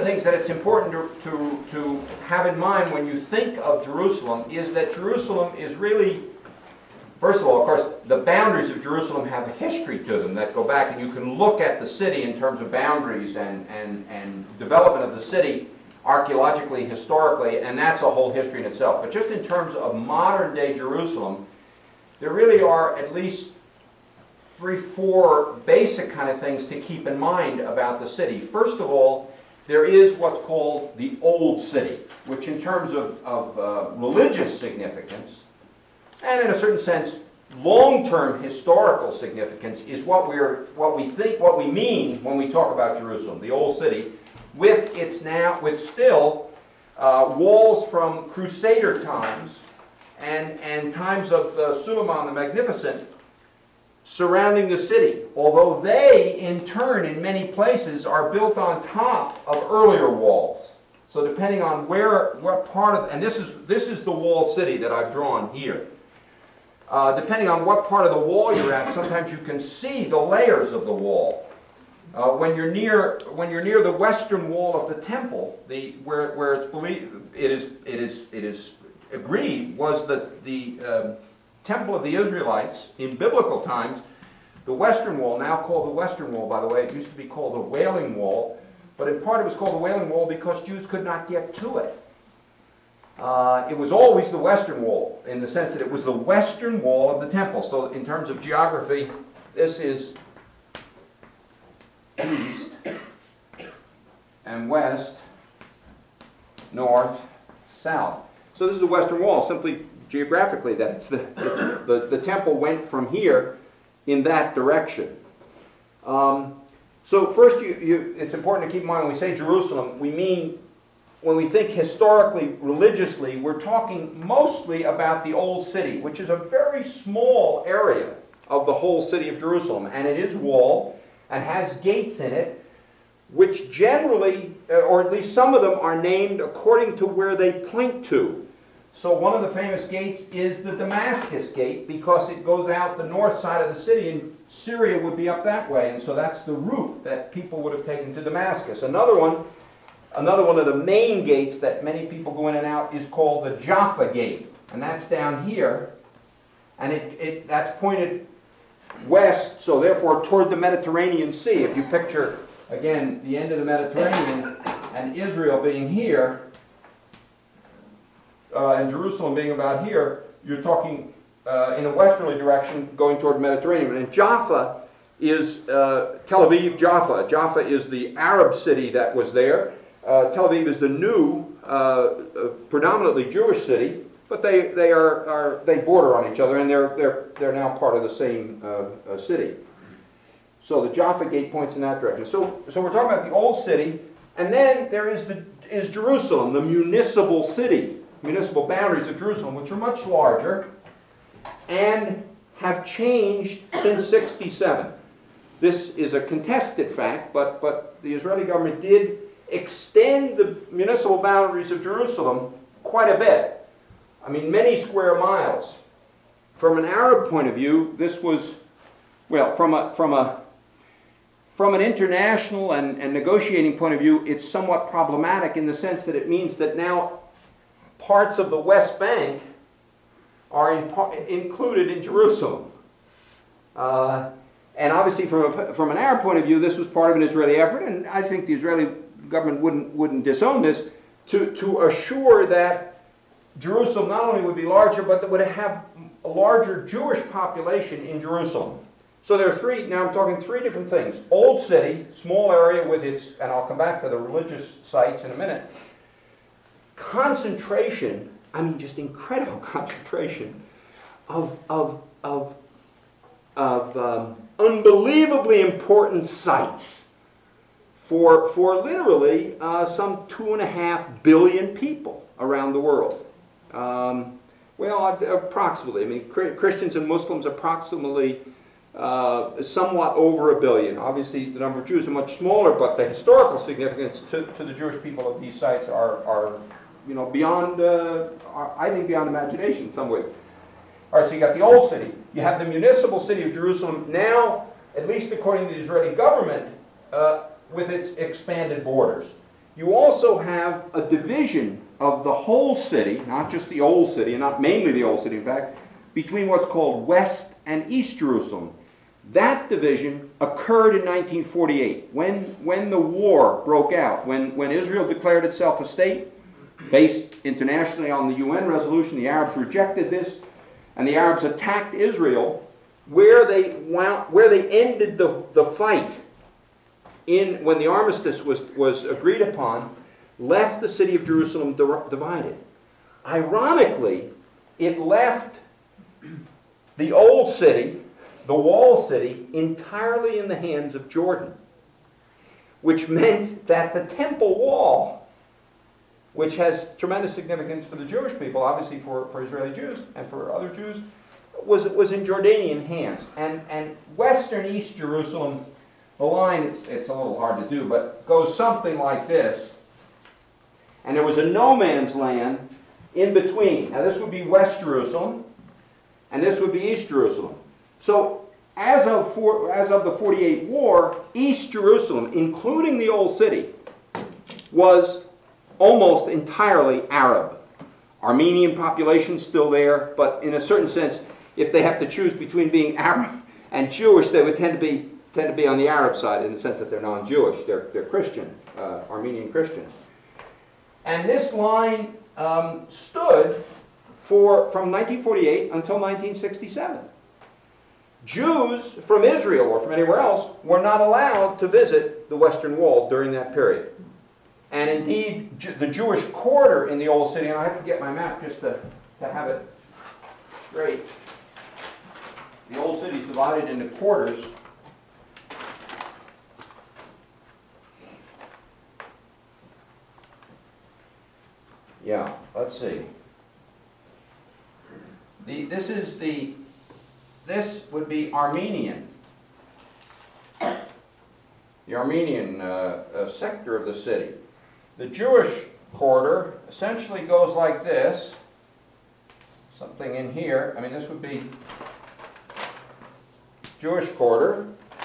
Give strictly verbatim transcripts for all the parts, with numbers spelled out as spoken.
things that it's important to, to, to have in mind when you think of Jerusalem is that Jerusalem is really, first of all, of course, the boundaries of Jerusalem have a history to them that go back, and you can look at the city in terms of boundaries and, and, and development of the city archaeologically, historically, and that's a whole history in itself. But just in terms of modern-day Jerusalem, there really are at least three, four basic kind of things to keep in mind about the city. First of all, there is what's called the Old City, which in terms of, of uh, religious significance, and in a certain sense, long-term historical significance, is what we're, what we think, what we mean when we talk about Jerusalem, the Old City, with its now, with still uh, walls from Crusader times and and times of uh, Suleiman the Magnificent surrounding the city. Although they, in turn, in many places, are built on top of earlier walls. So depending on where, what part of, and this is this is the walled city that I've drawn here. Uh, depending on what part of the wall you're at, sometimes you can see the layers of the wall. Uh, when you're near, when you're near the western wall of the temple, the where where it's believed it is it is it is agreed was that the um, temple of the Israelites in biblical times, the western wall, now called the Western Wall, by the way, it used to be called the Wailing Wall, but in part it was called the Wailing Wall because Jews could not get to it. Uh, it was always the Western Wall, in the sense that it was the western wall of the temple. So in terms of geography, this is east and west, north, south. So this is the Western Wall, simply geographically, that it's the, it's the, the temple went from here in that direction. Um, so first, you, you, it's important to keep in mind when we say Jerusalem, we mean, when we think historically, religiously, we're talking mostly about the Old City, which is a very small area of the whole city of Jerusalem, and it is walled and has gates in it, which generally, or at least some of them, are named according to where they point to. So one of the famous gates is the Damascus Gate, because it goes out the north side of the city, and Syria would be up that way, and so that's the route that people would have taken to Damascus. Another one, another one of the main gates that many people go in and out is called the Jaffa Gate, and that's down here, and it, it that's pointed west, so therefore toward the Mediterranean Sea. If you picture, again, the end of the Mediterranean and Israel being here, uh, and Jerusalem being about here, you're talking uh, in a westerly direction going toward the Mediterranean. And Jaffa is uh, Tel Aviv, Jaffa. Jaffa is the Arab city that was there. Uh, Tel Aviv is the new, uh, uh, predominantly Jewish city, but they, they are, are they border on each other, and they're they're they're now part of the same uh, uh, city. So the Jaffa Gate points in that direction. So so we're talking about the Old City, and then there is the is Jerusalem, the municipal city, municipal boundaries of Jerusalem, which are much larger and have changed since sixty-seven. This is a contested fact, but but the Israeli government did extend the municipal boundaries of Jerusalem quite a bit. I mean, many square miles. From an Arab point of view, this was, well, from a from a from an international and, and negotiating point of view, it's somewhat problematic in the sense that it means that now parts of the West Bank are in, included in Jerusalem. Uh, and obviously, from a, from an Arab point of view, this was part of an Israeli effort, and I think the Israeli government wouldn't wouldn't disown this to to assure that Jerusalem not only would be larger, but that would have a larger Jewish population in Jerusalem. So there are three, now I'm talking three different things. Old city, small area with its, and I'll come back to the religious sites in a minute. Concentration, I mean just incredible concentration of, of, of, of um, unbelievably important sites for, for literally uh, some two and a half billion people around the world. Um, well, approximately. I mean, Christians and Muslims approximately uh, somewhat over a billion. Obviously, the number of Jews are much smaller, but the historical significance to, to the Jewish people of these sites are, are you know, beyond, uh, are, I think, beyond imagination in some ways. All right, so you got the Old City. You have the municipal city of Jerusalem now, at least according to the Israeli government, uh, with its expanded borders. you also have a division of the whole city, not just the old city, and not mainly the old city, in fact, between what's called West and East Jerusalem. That division occurred in nineteen forty-eight, when, when the war broke out, when, when Israel declared itself a state, based internationally on the U N resolution. The Arabs rejected this, and the Arabs attacked Israel, where they wound, where they ended the, the fight in when the armistice was, was agreed upon, left the city of Jerusalem divided. Ironically, it left the old city, the wall city, entirely in the hands of Jordan, which meant that the temple wall, which has tremendous significance for the Jewish people, obviously for, for Israeli Jews and for other Jews, was, was in Jordanian hands. And, and western East Jerusalem, the line, it's, it's a little hard to do, but goes something like this. And there was a no man's land in between. Now this would be West Jerusalem, and this would be East Jerusalem. So as of, for, as of the forty-eight war, East Jerusalem, including the old city, was almost entirely Arab. Armenian population still there, but in a certain sense, if they have to choose between being Arab and Jewish, they would tend to be tend to be on the Arab side in the sense that they're non-Jewish. They're, they're Christian, uh, Armenian Christians. And this line um, stood for from nineteen forty-eight until nineteen sixty-seven. Jews from Israel or from anywhere else were not allowed to visit the Western Wall during that period. And indeed, the Jewish quarter in the old city, and I have to get my map just to, to have it straight. The old city is divided into quarters. Yeah, let's see. The, this is the, this would be Armenian. The Armenian uh, uh, sector of the city. The Jewish quarter essentially goes like this. Something in here. I mean, this would be Jewish quarter.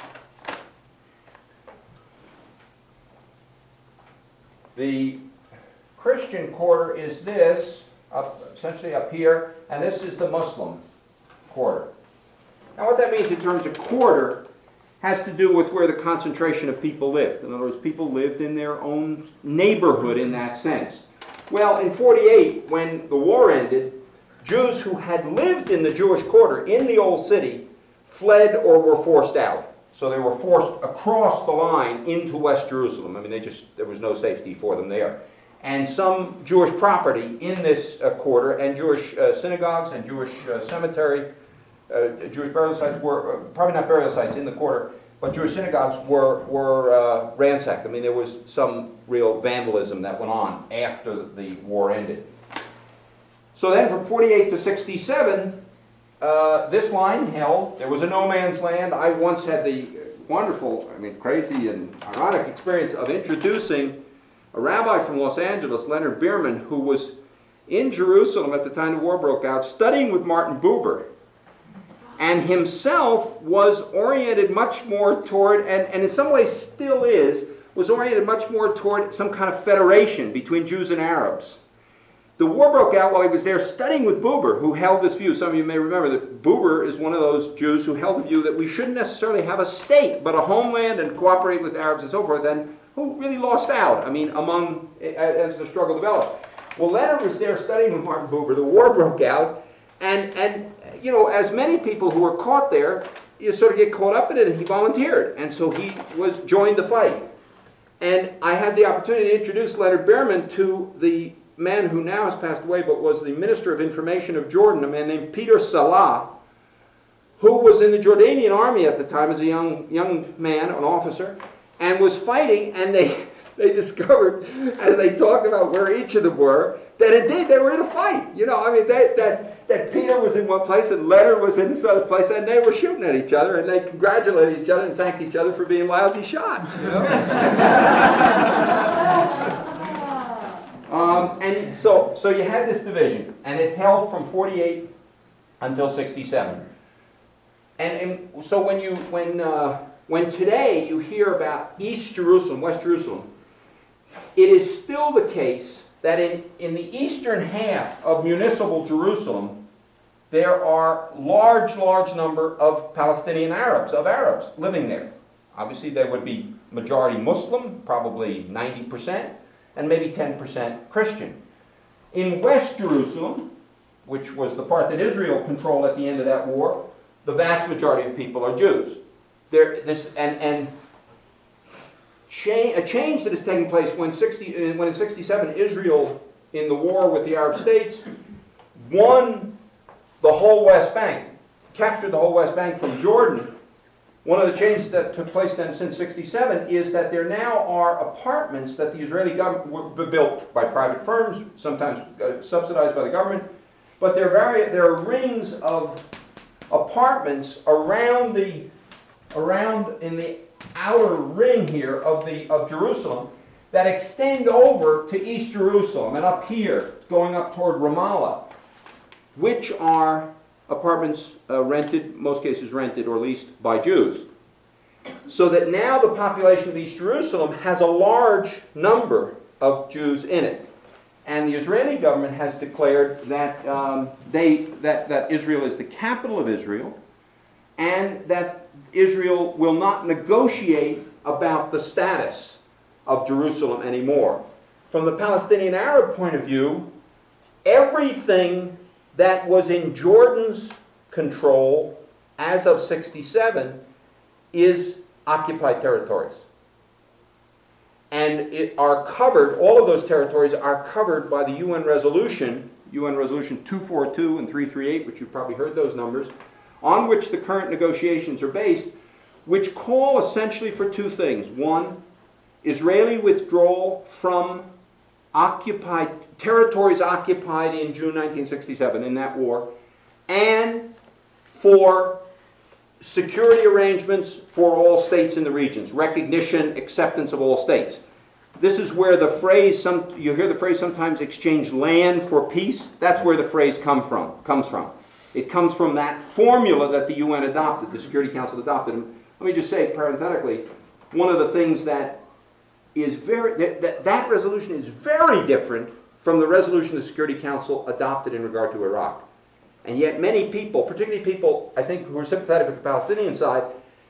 The Christian quarter is this, up, essentially up here, and this is the Muslim quarter. Now what that means in terms of quarter has to do with where the concentration of people lived. In other words, people lived in their own neighborhood in that sense. Well, in forty-eight, when the war ended, Jews who had lived in the Jewish quarter in the old city fled or were forced out. So they were forced across the line into West Jerusalem. I mean, they just there was no safety for them there. And some Jewish property in this uh, quarter, and Jewish uh, synagogues and Jewish uh, cemetery, uh, Jewish burial sites were, uh, probably not burial sites in the quarter, but Jewish synagogues were, were uh, ransacked. I mean, there was some real vandalism that went on after the war ended. So then from forty-eight to sixty-seven, uh, this line held. There was a no man's land. I once had the wonderful, I mean, crazy and ironic experience of introducing a rabbi from Los Angeles, Leonard Bierman, who was in Jerusalem at the time the war broke out, studying with Martin Buber, and himself was oriented much more toward, and, and in some ways still is, was oriented much more toward some kind of federation between Jews and Arabs. The war broke out while he was there studying with Buber, who held this view. Some of you may remember that Buber is one of those Jews who held the view that we shouldn't necessarily have a state, but a homeland and cooperate with Arabs and so forth, and who really lost out, I mean, among, as the struggle developed. Well, Leonard was there studying with Martin Buber. The war broke out, and, and you know, as many people who were caught there, you sort of get caught up in it, and he volunteered. And so he was joined the fight. And I had the opportunity to introduce Leonard Bierman to the man who now has passed away, but was the Minister of Information of Jordan, a man named Peter Salah, who was in the Jordanian army at the time as a young, young man, an officer, and was fighting, and they, they discovered, as they talked about where each of them were, that indeed they were in a fight. You know, I mean, they, that, that Peter was in one place and Leonard was in this other place, and they were shooting at each other, and they congratulated each other and thanked each other for being lousy shots. You know? um, and so, so you had this division, and it held from forty-eight until sixty-seven. And, and so when you, when... Uh, When today you hear about East Jerusalem, West Jerusalem, it is still the case that in, in the eastern half of municipal Jerusalem, there are large, large number of Palestinian Arabs, of Arabs living there. Obviously, they would be majority Muslim, probably ninety percent, and maybe ten percent Christian. In West Jerusalem, which was the part that Israel controlled at the end of that war, the vast majority of people are Jews. There, this, and, and cha- a change that is taking place when, sixty, when in sixty-seven Israel, in the war with the Arab states, won the whole West Bank, captured the whole West Bank from Jordan. One of the changes that took place then since sixty-seven is that there now are apartments that the Israeli government were built by private firms, sometimes uh, subsidized by the government, but there are, vari- there are rings of apartments around the around in the outer ring here of the of Jerusalem that extend over to East Jerusalem and up here, going up toward Ramallah, which are apartments uh, rented, most cases rented or leased by Jews. So that now the population of East Jerusalem has a large number of Jews in it. And the Israeli government has declared that, um, they, that, that Israel is the capital of Israel, and that Israel will not negotiate about the status of Jerusalem anymore. From the Palestinian Arab point of view, everything that was in Jordan's control as of sixty-seven is occupied territories. And it are covered, all of those territories are covered by the U N resolution, U N resolution two forty-two and three thirty-eight, which you've probably heard those numbers, on which the current negotiations are based, which call essentially for two things. One, Israeli withdrawal from occupied territories occupied in June nineteen sixty-seven in that war, and for security arrangements for all states in the regions, recognition, acceptance of all states. This is where the phrase, some, you hear the phrase sometimes, exchange land for peace. That's where the phrase come from, comes from. It comes from that formula that the U N adopted, the Security Council adopted. And let me just say parenthetically, one of the things that is very, that, that, that resolution is very different from the resolution the Security Council adopted in regard to Iraq. And yet many people, particularly people, I think, who are sympathetic with the Palestinian side,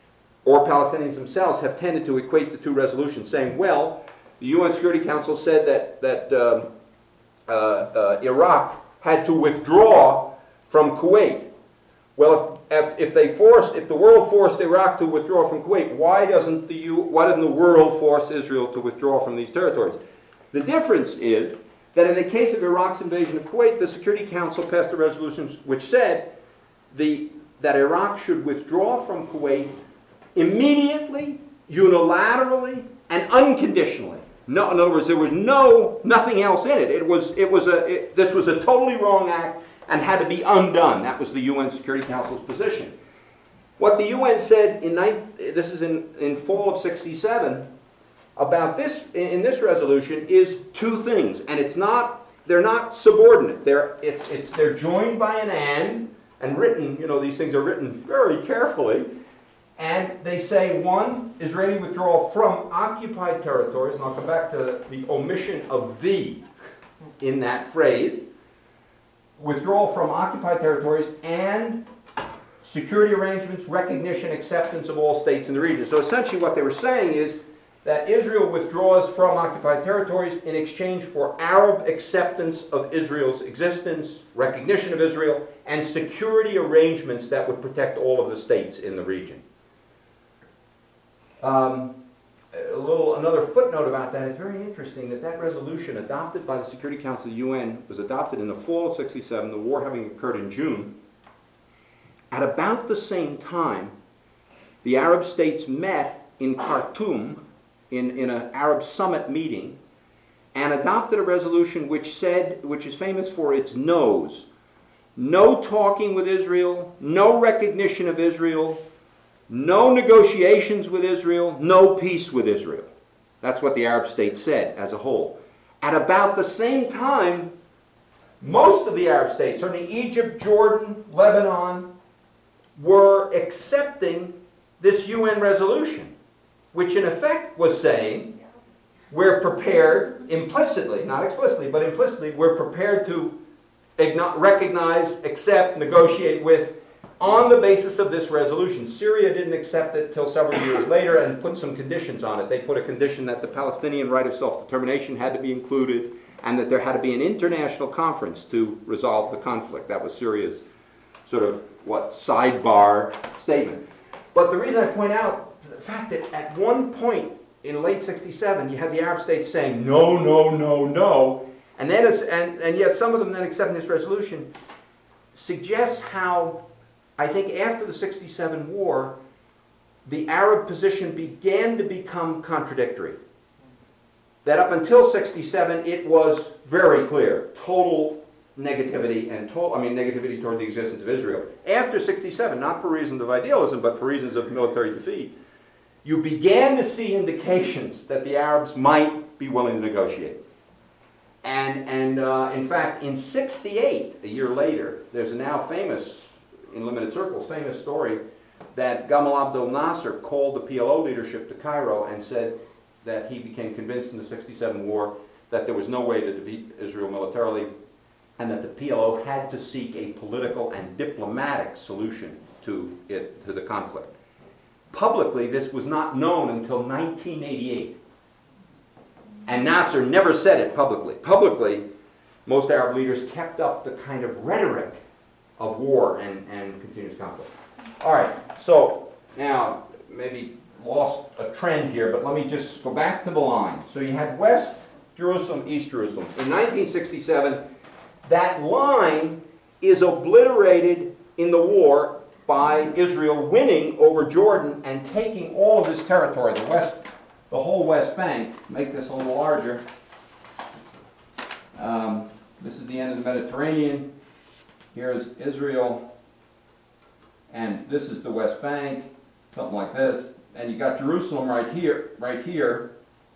or Palestinians themselves, have tended to equate the two resolutions, saying, well, the U N Security Council said that, that um, uh, uh, Iraq had to withdraw from Kuwait. Well, if, if they forced, if the world forced Iraq to withdraw from Kuwait, why doesn't the U, why doesn't the world force Israel to withdraw from these territories? The difference is that in the case of Iraq's invasion of Kuwait, the Security Council passed a resolution which said the, that Iraq should withdraw from Kuwait immediately, unilaterally, and unconditionally. No, in other words, there was no nothing else in it. It was it was a it, this was a totally wrong act and had to be undone. That was the U N Security Council's position. What the U N said in this is in, in fall of sixty-seven about this in this resolution is two things, and it's not they're not subordinate. They're it's it's they're joined by an and and written. You know, these things are written very carefully. And they say, one, Israeli withdrawal from occupied territories, and I'll come back to the omission of the in that phrase, withdrawal from occupied territories, and security arrangements, recognition, acceptance of all states in the region. So essentially what they were saying is that Israel withdraws from occupied territories in exchange for Arab acceptance of Israel's existence, recognition of Israel, and security arrangements that would protect all of the states in the region. Um, a little another footnote about that. It's very interesting that that resolution adopted by the Security Council of the U N was adopted in the fall of sixty-seven, the war having occurred in June. At about the same time, the Arab states met in Khartoum in, in an Arab summit meeting and adopted a resolution which said, which is famous for its no's. No talking with Israel, no recognition of Israel, no negotiations with Israel, no peace with Israel. That's what the Arab states said as a whole. At about the same time, most of the Arab states, certainly Egypt, Jordan, Lebanon, were accepting this U N resolution, which in effect was saying, we're prepared implicitly, not explicitly, but implicitly, we're prepared to igno- recognize, accept, negotiate with on the basis of this resolution. Syria didn't accept it till several years later and put some conditions on it. They put a condition that the Palestinian right of self-determination had to be included and that there had to be an international conference to resolve the conflict. That was Syria's sort of, what, sidebar statement. But the reason I point out the fact that at one point in late sixty-seven, you had the Arab states saying, no, no, no, no, and, then it's, and, and yet some of them then accepting this resolution suggests how, I think after the sixty-seven war, the Arab position began to become contradictory. That up until sixty-seven, it was very clear, total negativity and total, I mean, negativity toward the existence of Israel. After sixty-seven, not for reasons of idealism, but for reasons of military defeat, you began to see indications that the Arabs might be willing to negotiate. And, and uh, in fact, in sixty-eight, a year later, there's a now famous, in limited circles, famous story that Gamal Abdel Nasser called the P L O leadership to Cairo and said that he became convinced in the sixty-seven war that there was no way to defeat Israel militarily and that the P L O had to seek a political and diplomatic solution to it, to the conflict. Publicly, this was not known until nineteen eighty-eight. And Nasser never said it publicly. Publicly, most Arab leaders kept up the kind of rhetoric of war and, and continuous conflict. All right, so now, maybe lost a trend here, but let me just go back to the line. So you had West Jerusalem, East Jerusalem. In nineteen sixty-seven, that line is obliterated in the war by Israel winning over Jordan and taking all of this territory, the west, the whole West Bank. Make this a little larger. Um, this is the end of the Mediterranean. Here is Israel, and this is the West Bank, something like this. And you got Jerusalem right here, right here.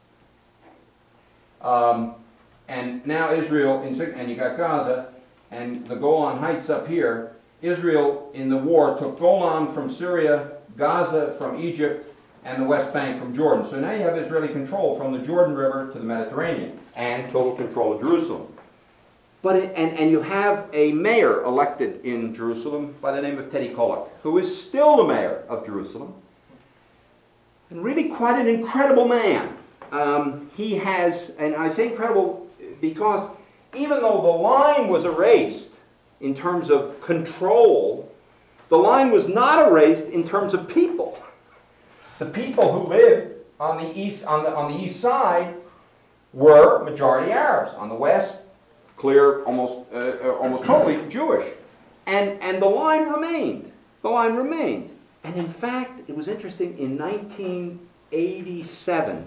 Um, and now Israel, in, and you got Gaza, and the Golan Heights up here. Israel in the war took Golan from Syria, Gaza from Egypt, and the West Bank from Jordan. So now you have Israeli control from the Jordan River to the Mediterranean, and total control of Jerusalem. But it, and, and you have a mayor elected in Jerusalem by the name of Teddy Kollek, who is still the mayor of Jerusalem, and really quite an incredible man. Um, he has, and I say incredible because even though the line was erased in terms of control, the line was not erased in terms of people. The people who lived on the east, on the, on the east side were majority Arabs. On the west, clear, almost, uh, almost totally Jewish. And, and the line remained. The line remained. And in fact, it was interesting, in nineteen eighty-seven,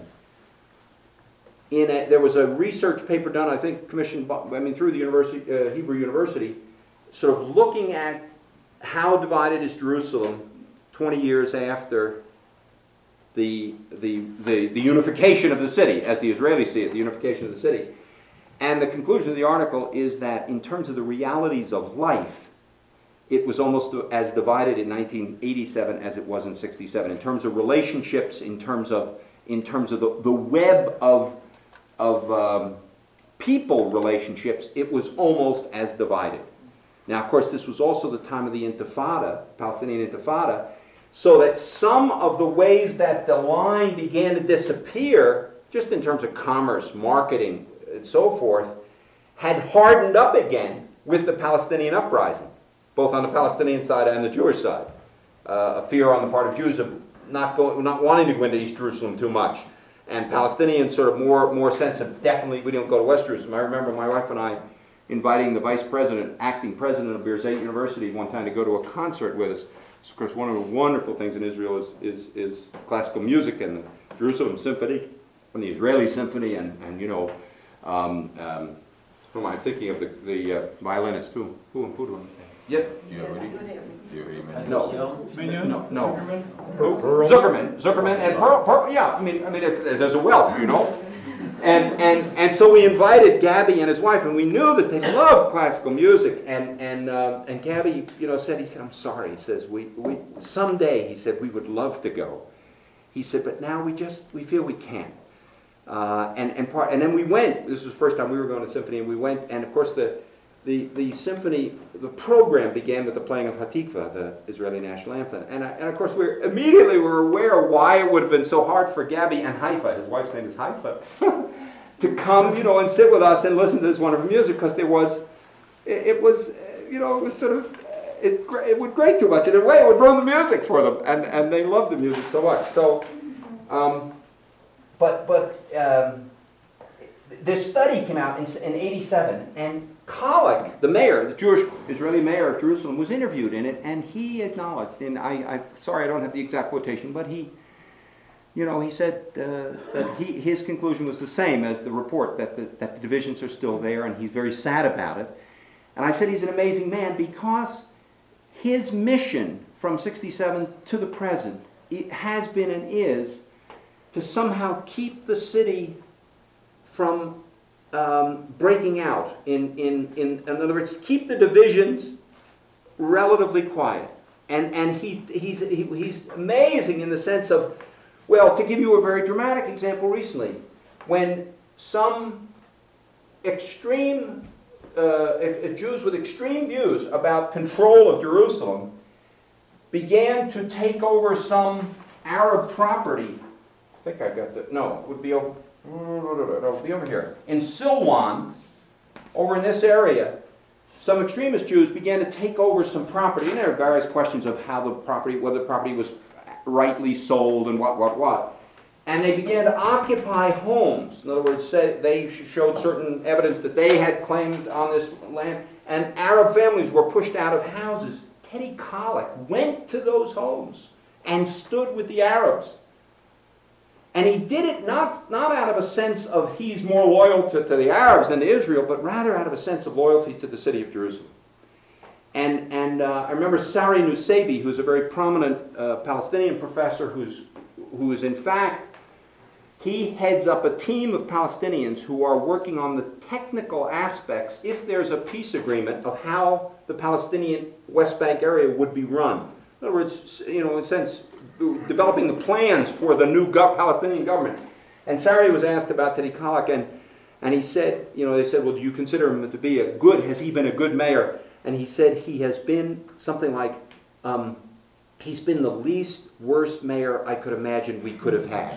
in a, there was a research paper done, I think, commissioned, by, I mean, through the university, uh, Hebrew University, sort of looking at how divided is Jerusalem twenty years after the, the, the, the unification of the city, as the Israelis see it, the unification of the city. And the conclusion of the article is that in terms of the realities of life, it was almost as divided in nineteen eighty-seven as it was in sixty-seven. In terms of relationships, in terms of, in terms of the, the web of, of um, people relationships, it was almost as divided. Now, of course, this was also the time of the Intifada, Palestinian Intifada, so that some of the ways that the line began to disappear, just in terms of commerce, marketing, and so forth, had hardened up again with the Palestinian uprising, both on the Palestinian side and the Jewish side. Uh, a fear on the part of Jews of not going, not wanting to go into East Jerusalem too much, and Palestinians sort of more, more sense of definitely we don't go to West Jerusalem. I remember my wife and I inviting the vice president, acting president of Birzeit University one time to go to a concert with us. Of course, one of the wonderful things in Israel is, is, is classical music and the Jerusalem Symphony and the Israeli Symphony and, and you know, um, um, who am I thinking of, the, the uh, violinist, who? Who, who do I? Yep. Do you already, do you already mention? No. Minion? No, no. Zuckerman? Who? Zuckerman. Zuckerman and Pearl, Pearl, yeah, I mean, I mean, it's, there's a wealth, you know. And, and, and so we invited Gabby and his wife, and we knew that they loved classical music. And, and, uh, and Gabby, you know, said, he said, I'm sorry. He says, we, we, someday, he said, we would love to go. He said, but now we just, we feel we can't. Uh, and, and, part, and then we went, this was the first time we were going to symphony, and we went, and of course the, the, the symphony, the program began with the playing of Hatikva, the Israeli national anthem. And, I, and of course we were, immediately we were aware why it would have been so hard for Gabby and Haifa, his wife's name is Haifa, to come, you know, and sit with us and listen to this wonderful music, because there was, it, it was, you know, it was sort of, it, it would grate too much. In a way, it would ruin the music for them, and, and they loved the music so much. So, um, but, but um, this study came out in, in eighty-seven, and Kalik, the mayor, the Jewish Israeli mayor of Jerusalem, was interviewed in it, and he acknowledged, and I, I sorry I don't have the exact quotation, but he, you know, he said uh, that he, his conclusion was the same as the report, that the, that the divisions are still there, and he's very sad about it. And I said he's an amazing man because his mission from sixty-seven to the present, it has been and is to somehow keep the city from um, breaking out. In, in, in, in other words, keep the divisions relatively quiet. And, and he, he's, he, he's amazing in the sense of, well, to give you a very dramatic example recently, when some extreme, uh, Jews with extreme views about control of Jerusalem began to take over some Arab property. I think I got that. No, it would be over, it would be over here. In Silwan, over in this area, some extremist Jews began to take over some property. And there are various questions of how the property, whether the property was rightly sold and what, what, what. And they began to occupy homes. In other words, say, they showed certain evidence that they had claimed on this land. And Arab families were pushed out of houses. Teddy Kollek went to those homes and stood with the Arabs. And he did it not, not out of a sense of he's more loyal to, to the Arabs than to Israel, but rather out of a sense of loyalty to the city of Jerusalem. And, and uh, I remember Sari Nusseibeh, who's a very prominent uh, Palestinian professor, who's, who is in fact, he heads up a team of Palestinians who are working on the technical aspects, if there's a peace agreement, of how the Palestinian West Bank area would be run. In other words, you know, in a sense, developing the plans for the new go- Palestinian government. And Sari was asked about Teddy Kollek, and, and he said, you know, they said, well, do you consider him to be a good, has he been a good mayor? And he said he has been something like, um, he's been the least worst mayor I could imagine we could have had.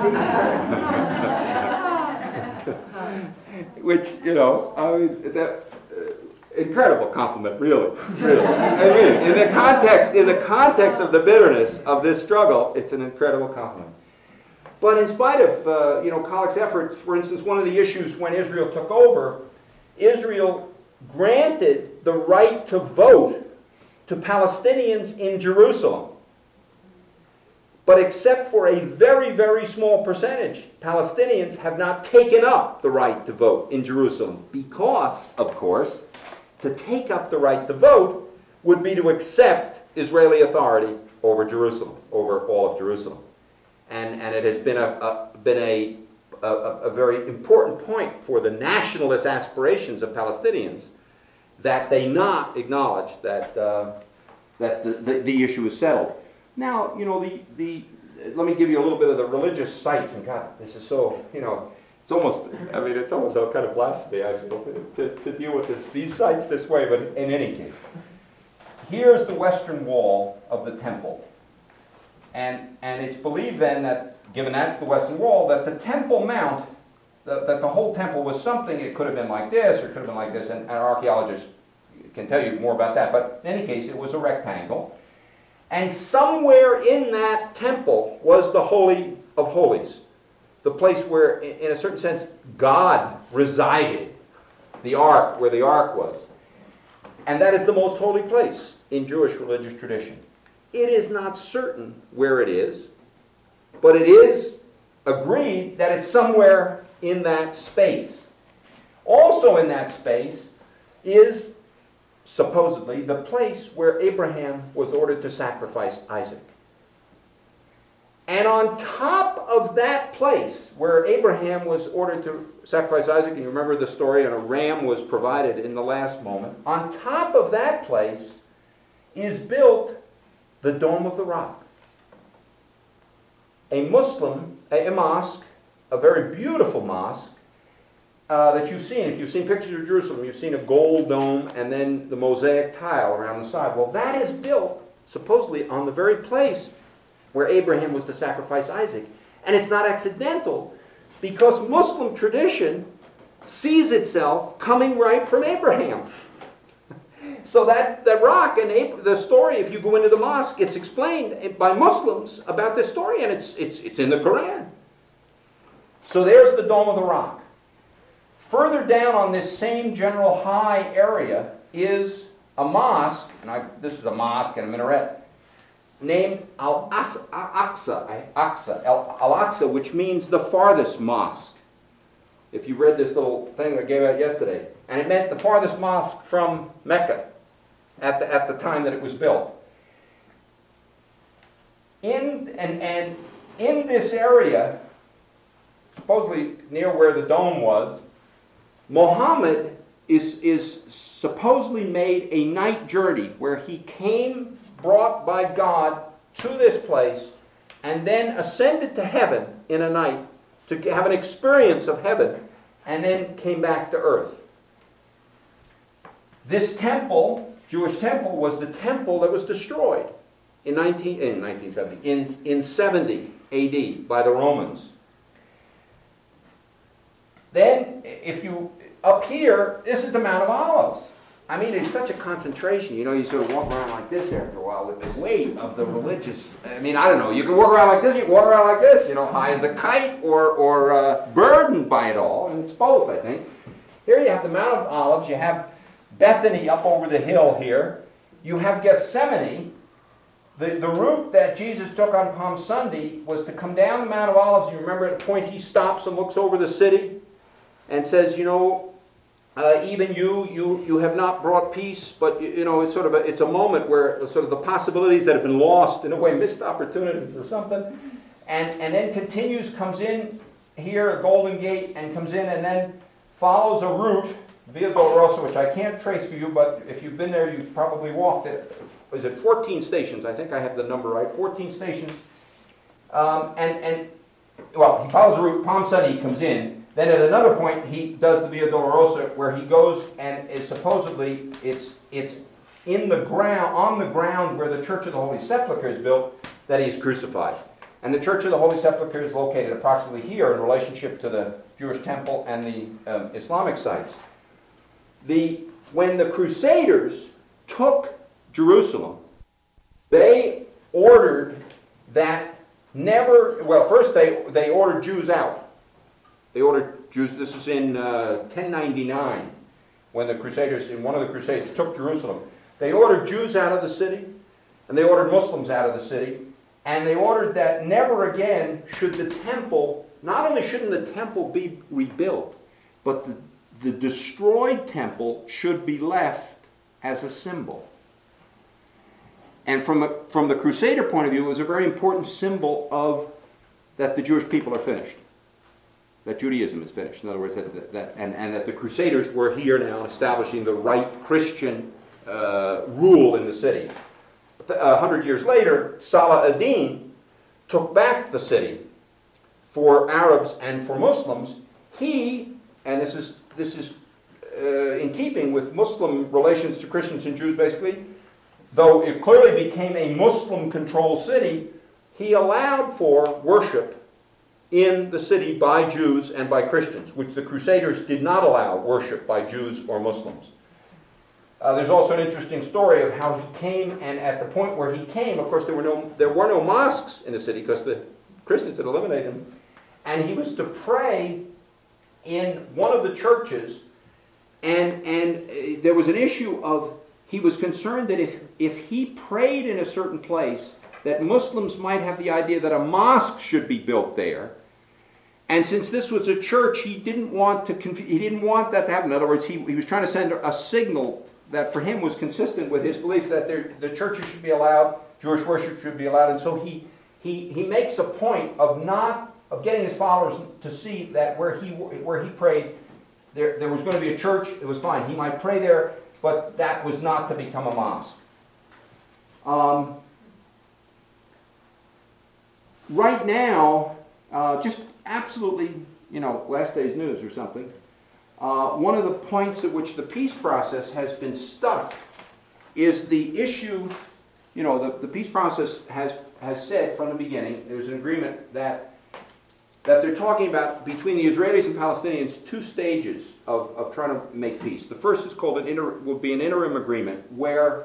Which, you know, I mean, that, uh, incredible compliment, really, really. I mean, in the context, in the context of the bitterness of this struggle, it's an incredible compliment. But in spite of, uh, you know, Kollek's efforts, for instance, one of the issues when Israel took over, Israel granted the right to vote to Palestinians in Jerusalem. But except for a very, very small percentage, Palestinians have not taken up the right to vote in Jerusalem because, of course, to take up the right to vote would be to accept Israeli authority over Jerusalem, over all of Jerusalem. And, and it has been, a, a, been a, a, a very important point for the nationalist aspirations of Palestinians that they not acknowledge that, uh, that the, the, the issue is settled. Now, you know, the, the, let me give you a little bit of the religious sites, and God, this is so, you know, it's almost, I mean, it's almost a kind of blasphemy, I feel, to, to deal with this, these sites this way, but in any case. Here's the western wall of the temple. And, and it's believed then that, given that's the western wall, that the Temple Mount, the, that the whole temple was something, it could have been like this, or it could have been like this, and, and archaeologists can tell you more about that, but in any case, it was a rectangle. And somewhere in that temple was the Holy of Holies, the place where, in a certain sense, God resided, the ark, where the ark was. And that is the most holy place in Jewish religious tradition. It is not certain where it is, but it is agreed that it's somewhere in that space. Also in that space is supposedly the place where Abraham was ordered to sacrifice Isaac. And on top of that place where Abraham was ordered to sacrifice Isaac, and you remember the story, and a ram was provided in the last moment, on top of that place is built the Dome of the Rock. A Muslim, a, a mosque, a very beautiful mosque uh, that you've seen. If you've seen pictures of Jerusalem, you've seen a gold dome and then the mosaic tile around the side. Well, that is built supposedly on the very place where Abraham was to sacrifice Isaac. And it's not accidental, because Muslim tradition sees itself coming right from Abraham. So that the rock and Ab- the story, if you go into the mosque, it's explained by Muslims about this story, and it's it's it's in the Quran. So there's the Dome of the Rock. Further down on this same general high area is a mosque, and I, this is a mosque and a minaret, named Al-Aqsa, Aqsa, Al-Aqsa, which means the farthest mosque. If you read this little thing I gave out yesterday, and it meant the farthest mosque from Mecca at the, at the time that it was built. In, and, and in this area, supposedly near where the dome was, Muhammad is, is supposedly made a night journey where he came brought by God to this place and then ascended to heaven in a night to have an experience of heaven, and then came back to earth. This temple, Jewish temple, was the temple that was destroyed in, nineteen, in nineteen seventy, in, in seventy A D by the Romans. Then, if you, up here, this is the Mount of Olives. I mean, it's such a concentration. You know, you sort of walk around like this after a while with the weight of the religious. I mean, I don't know. You can walk around like this, you can walk around like this, you know, high as a kite or, or uh, burdened by it all. And it's both, I think. Here you have the Mount of Olives. You have Bethany up over the hill here. You have Gethsemane. The, the route that Jesus took on Palm Sunday was to come down the Mount of Olives. You remember at a point he stops and looks over the city and says, you know, Uh, even you, you, you have not brought peace, but you, you know it's sort of a, it's a moment where sort of the possibilities that have been lost, in a way, missed opportunities or something, and and then continues, comes in here, a Golden Gate, and comes in and then follows a route, Via Dolorosa, which I can't trace for you, but if you've been there, you've probably walked it. Is it fourteen stations? I think I have the number right. fourteen stations, um, and and well, he follows the route. Palm Sunday he comes in. Then at another point, he does the Via Dolorosa, where he goes and is supposedly, it's it's in the ground, on the ground where the Church of the Holy Sepulchre is built, that he is crucified. And the Church of the Holy Sepulchre is located approximately here in relationship to the Jewish temple and the um, Islamic sites. The, when the Crusaders took Jerusalem, they ordered that never, well, first they, they ordered Jews out. They ordered Jews, this is in uh, ten ninety-nine, when the Crusaders, in one of the Crusades, took Jerusalem. They ordered Jews out of the city, and they ordered Muslims out of the city, and they ordered that never again should the temple, not only shouldn't the temple be rebuilt, but the, the destroyed temple should be left as a symbol. And from, a, from the Crusader point of view, it was a very important symbol of that the Jewish people are finished. That Judaism is finished. In other words, that, that, that and, and that the Crusaders were here now establishing the right Christian uh, rule in the city. A hundred years later, Salah ad-Din took back the city for Arabs and for Muslims. He, and this is this is uh, in keeping with Muslim relations to Christians and Jews, basically, though it clearly became a Muslim-controlled city, he allowed for worship in the city by Jews and by Christians, which the Crusaders did not allow worship by Jews or Muslims. Uh, there's also an interesting story of how he came, and at the point where he came, of course, there were no there were no mosques in the city because the Christians had eliminated them, and he was to pray in one of the churches, and and uh, there was an issue of he was concerned that if if he prayed in a certain place, that Muslims might have the idea that a mosque should be built there. And since this was a church, he didn't want to conf- he didn't want that to happen. In other words, he, he was trying to send a signal that for him was consistent with his belief that there, the churches should be allowed, Jewish worship should be allowed. And so he he he makes a point of not of getting his followers to see that where he where he prayed, there there was going to be a church. It was fine. He might pray there, but that was not to become a mosque. Um, right now, uh, just absolutely, you know, last day's news or something. Uh, one of the points at which the peace process has been stuck is the issue, you know, the, the peace process has, has said from the beginning, there's an agreement that, that they're talking about between the Israelis and Palestinians two stages of, of trying to make peace. The first is called an inter, will be an interim agreement where,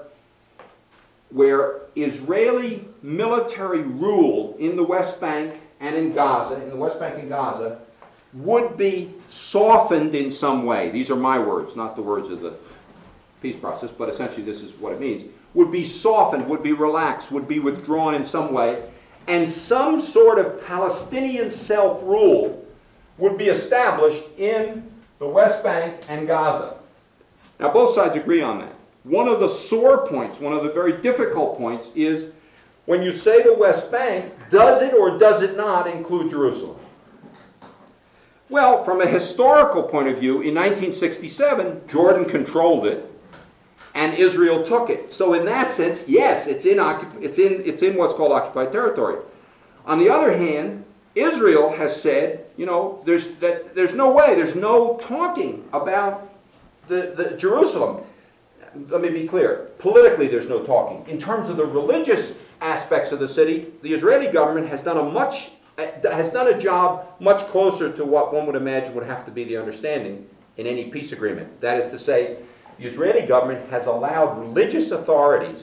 where Israeli military rule in the West Bank and in Gaza, in the West Bank and Gaza, would be softened in some way. These are my words, not the words of the peace process, but essentially this is what it means. Would be softened, would be relaxed, would be withdrawn in some way, and some sort of Palestinian self-rule would be established in the West Bank and Gaza. Now both sides agree on that. One of the sore points, one of the very difficult points is when you say the West Bank, does it or does it not include Jerusalem? Well, from a historical point of view, in nineteen sixty-seven, Jordan controlled it, and Israel took it. So in that sense, yes, it's in, occup- it's in, it's in what's called occupied territory. On the other hand, Israel has said, you know, there's, that, there's no way, there's no talking about the, the Jerusalem. Let me be clear. Politically, there's no talking. In terms of the religious aspects of the city, the Israeli government has done a much has done a job much closer to what one would imagine would have to be the understanding in any peace agreement. That is to say, the Israeli government has allowed religious authorities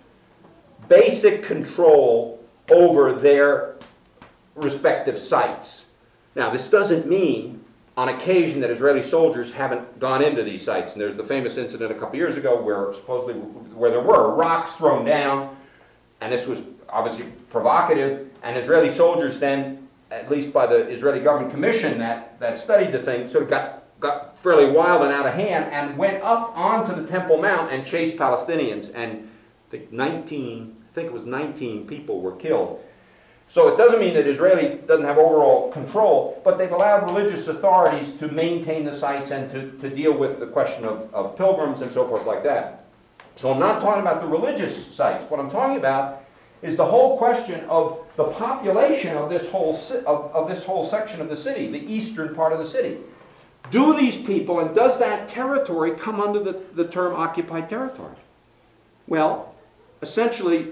basic control over their respective sites. Now, this doesn't mean on occasion that Israeli soldiers haven't gone into these sites. And there's the famous incident a couple years ago where supposedly where there were rocks thrown down, and this was obviously provocative, and Israeli soldiers then, at least by the Israeli government commission that, that studied the thing, sort of got, got fairly wild and out of hand and went up onto the Temple Mount and chased Palestinians, and I think nineteen, I think it was nineteen people were killed. So it doesn't mean that Israeli doesn't have overall control, but they've allowed religious authorities to maintain the sites and to, to deal with the question of, of pilgrims and so forth like that. So I'm not talking about the religious sites. What I'm talking about is the whole question of the population of this whole of, of this whole section of the city, the eastern part of the city. Do these people, and does that territory come under the, the term occupied territory? Well, essentially,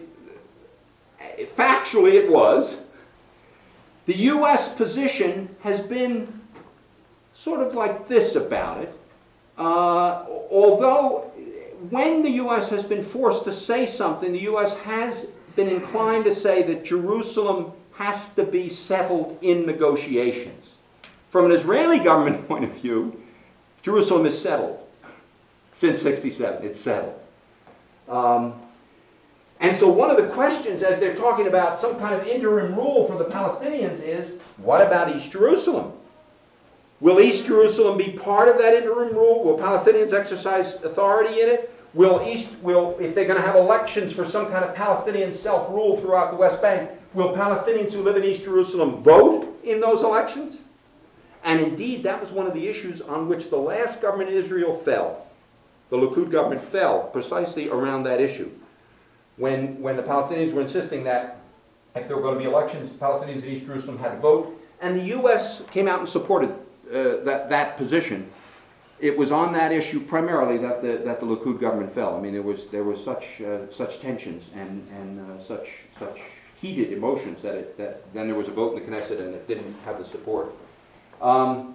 factually it was. The U S position has been sort of like this about it. Uh, although when the U S has been forced to say something, the U S has been inclined to say that Jerusalem has to be settled in negotiations. From an Israeli government point of view, Jerusalem is settled. Since sixty-seven, it's settled. Um, and so one of the questions as they're talking about some kind of interim rule for the Palestinians is, what about East Jerusalem? Will East Jerusalem be part of that interim rule? Will Palestinians exercise authority in it? Will East, will, if they're going to have elections for some kind of Palestinian self-rule throughout the West Bank, will Palestinians who live in East Jerusalem vote in those elections? And indeed, that was one of the issues on which the last government in Israel fell. The Likud government fell precisely around that issue. When, when the Palestinians were insisting that if there were going to be elections, Palestinians in East Jerusalem had to vote, and the U S came out and supported uh, that, that position. It was on that issue primarily that the that the Likud government fell. I mean, there was there was such uh, such tensions and and uh, such such heated emotions that it that then there was a vote in the Knesset and it didn't have the support. Um,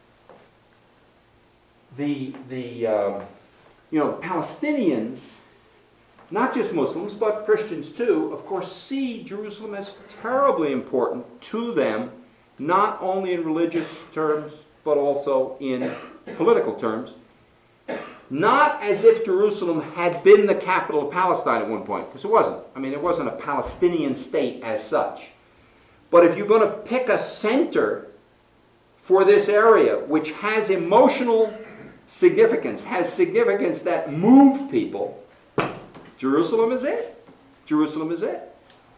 the the um, you know Palestinians, not just Muslims but Christians too, of course, see Jerusalem as terribly important to them, not only in religious terms but also in political terms. Not as if Jerusalem had been the capital of Palestine at one point, because it wasn't. I mean, it wasn't a Palestinian state as such. But if you're going to pick a center for this area, which has emotional significance, has significance that moved people, Jerusalem is it. Jerusalem is it.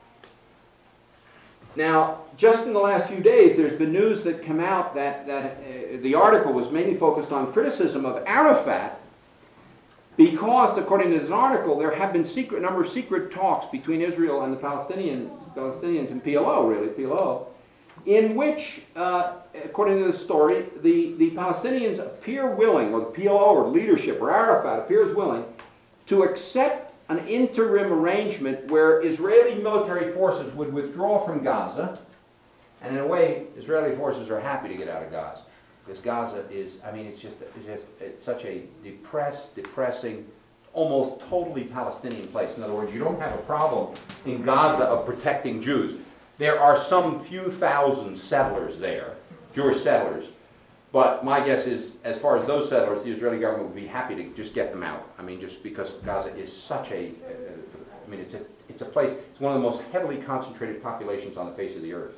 Now, just in the last few days, there's been news that come out that, that uh, the article was mainly focused on criticism of Arafat because, according to this article, there have been secret number of secret talks between Israel and the Palestinian, Palestinians and P L O, really, P L O, in which, uh, according to the story, the, the Palestinians appear willing, or the P L O or leadership, or Arafat appears willing, to accept an interim arrangement where Israeli military forces would withdraw from Gaza, and in a way, Israeli forces are happy to get out of Gaza. Because Gaza is, I mean, it's just, it's just it's such a depressed, depressing, almost totally Palestinian place. In other words, you don't have a problem in Gaza of protecting Jews. There are some few thousand settlers there, Jewish settlers, but my guess is, as far as those settlers, the Israeli government would be happy to just get them out. I mean, just because Gaza is such a, uh, I mean, it's a, it's a place, it's one of the most heavily concentrated populations on the face of the earth.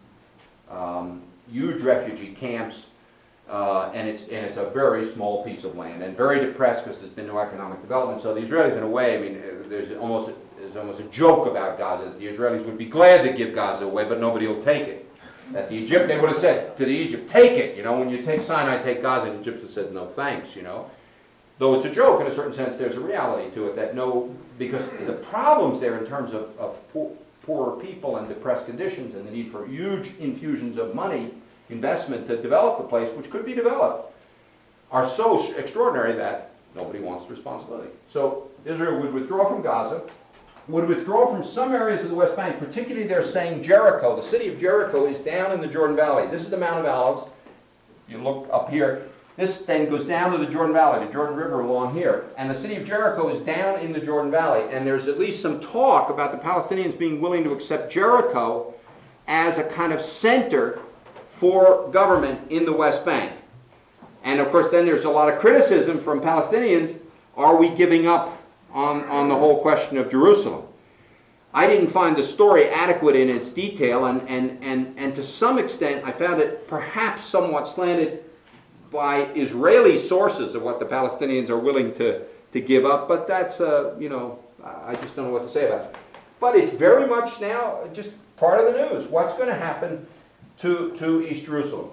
Um, huge refugee camps, uh, and it's and it's a very small piece of land, and very depressed because there's been no economic development. So the Israelis, in a way, I mean, there's almost a, there's almost a joke about Gaza that the Israelis would be glad to give Gaza away, but nobody will take it. That the Egypt, they would have said to the Egypt, take it. You know, when you take Sinai, take Gaza, and the Egyptians said no thanks. You know, though it's a joke in a certain sense, there's a reality to it that no, because the problems there in terms of of poor, poorer people and depressed conditions and the need for huge infusions of money, investment to develop the place, which could be developed, are so extraordinary that nobody wants the responsibility. So Israel would withdraw from Gaza, would withdraw from some areas of the West Bank, particularly they're saying Jericho. The city of Jericho is down in the Jordan Valley. This is the Mount of Olives. You look up here. This then goes down to the Jordan Valley, the Jordan River along here. And the city of Jericho is down in the Jordan Valley. And there's at least some talk about the Palestinians being willing to accept Jericho as a kind of center for government in the West Bank. And of course then there's a lot of criticism from Palestinians. Are we giving up on, on the whole question of Jerusalem? I didn't find the story adequate in its detail, and, and, and, and to some extent I found it perhaps somewhat slanted by Israeli sources of what the Palestinians are willing to, to give up, but that's, uh, you know, I just don't know what to say about it. But it's very much now just part of the news. What's going to happen to, to East Jerusalem?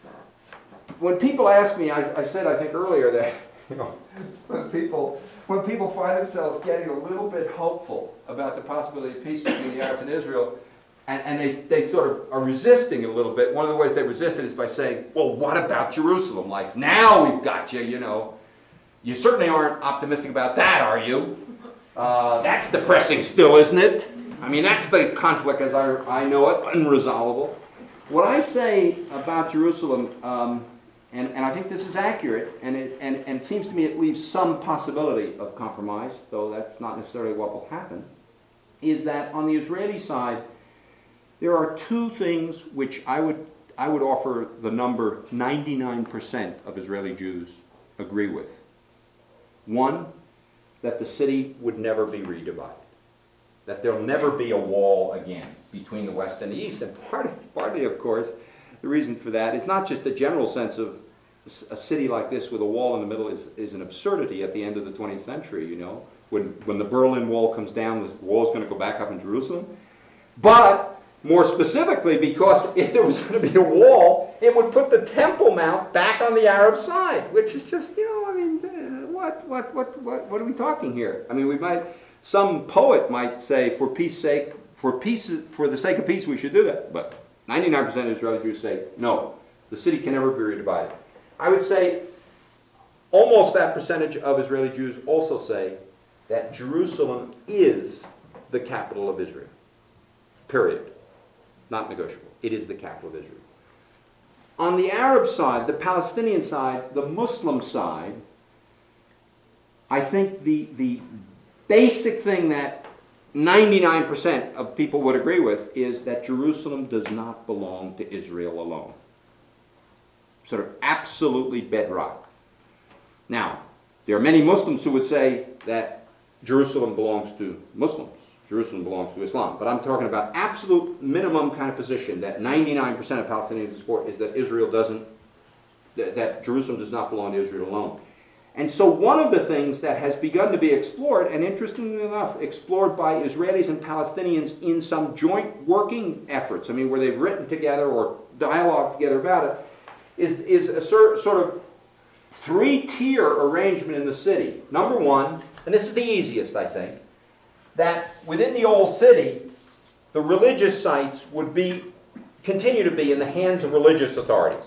When people ask me, I, I said I think earlier that, you know, when people, when people find themselves getting a little bit hopeful about the possibility of peace between the Arabs and Israel, And, and they, they sort of are resisting a little bit. One of the ways they resist it is by saying, well, what about Jerusalem? Like, now we've got you, you know. You certainly aren't optimistic about that, are you? Uh, that's depressing still, isn't it? I mean, that's the conflict as I, I know it, unresolvable. What I say about Jerusalem, um, and, and I think this is accurate, and it, and, and it seems to me it leaves some possibility of compromise, though that's not necessarily what will happen, is that on the Israeli side, there are two things which I would, I would offer the number ninety-nine percent of Israeli Jews agree with. One, that the city would never be redivided. That there'll never be a wall again between the West and the East. And part of, partly, of course, the reason for that is not just the general sense of a city like this with a wall in the middle is, is an absurdity at the end of the twentieth century, you know. When, when the Berlin Wall comes down, the wall's going to go back up in Jerusalem. But more specifically, because if there was going to be a wall, it would put the Temple Mount back on the Arab side, which is just, you know, I mean, uh, what, what, what, what, what are we talking here? I mean, we might, some poet might say, for peace sake, for peace, for the sake of peace, we should do that. But ninety-nine percent of Israeli Jews say, no, the city can never be redivided. I would say almost that percentage of Israeli Jews also say that Jerusalem is the capital of Israel. Period. Not negotiable. It is the capital of Israel. On the Arab side, the Palestinian side, the Muslim side, I think the, the basic thing that ninety-nine percent of people would agree with is that Jerusalem does not belong to Israel alone. Sort of absolutely bedrock. Now, there are many Muslims who would say that Jerusalem belongs to Muslims. Jerusalem belongs to Islam. But I'm talking about absolute minimum kind of position that ninety-nine percent of Palestinians support is that Israel doesn't, that, that Jerusalem does not belong to Israel alone. And so one of the things that has begun to be explored, and interestingly enough, explored by Israelis and Palestinians in some joint working efforts, I mean, where they've written together or dialogued together about it, is, is a sort of three-tier arrangement in the city. Number one, and this is the easiest, I think, that within the old city, the religious sites would be continue to be in the hands of religious authorities.